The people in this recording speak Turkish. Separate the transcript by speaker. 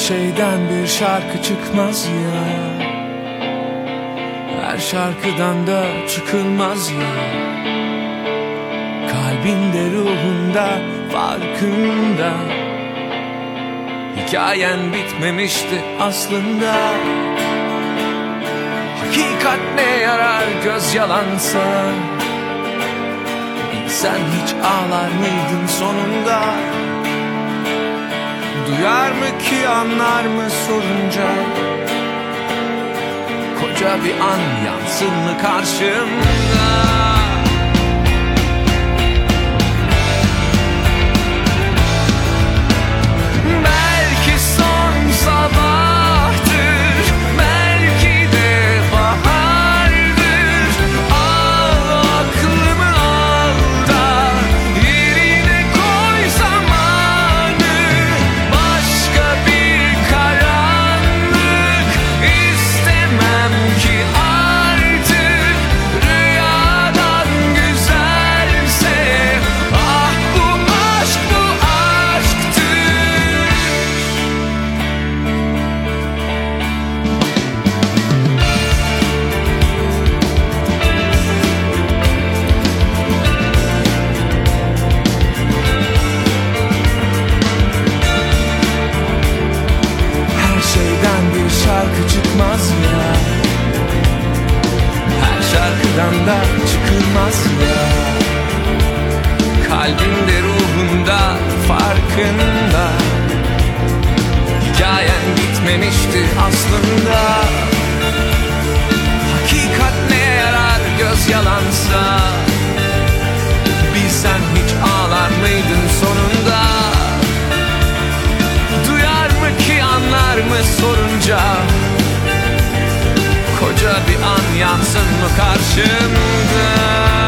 Speaker 1: şeyden bir şarkı çıkmaz ya, her şarkıdan da çıkılmaz ya. Kalbinde, ruhunda, farkında, hikayen bitmemişti aslında. Hakikat ne yarar göz yalansa, bilsen hiç ağlar mıydın sonunda? Duyar mı ki, anlar mı sorunca? Koca bir an yansın mı karşımda? Belki son sabahtır, belki de bahardır. Al aklımı al da yerine koy zamanı. Başka bir karanlık istemem ki artık. Rüyadan güzelse ah bu aşk, bu aşktır. Her şeyden bir şarkı çıkmaz ya, her şarkıdan da çıkılmaz ya. Kalbinde, ruhunda, farkında, hikayen bitmemişti aslında. Hakikat ne yarar göz yalansa, bilsen hiç ağlar mıydın sonunda? Duyar mı ki, anlar mı sorunca? Koca bir an yansın mı karşımda?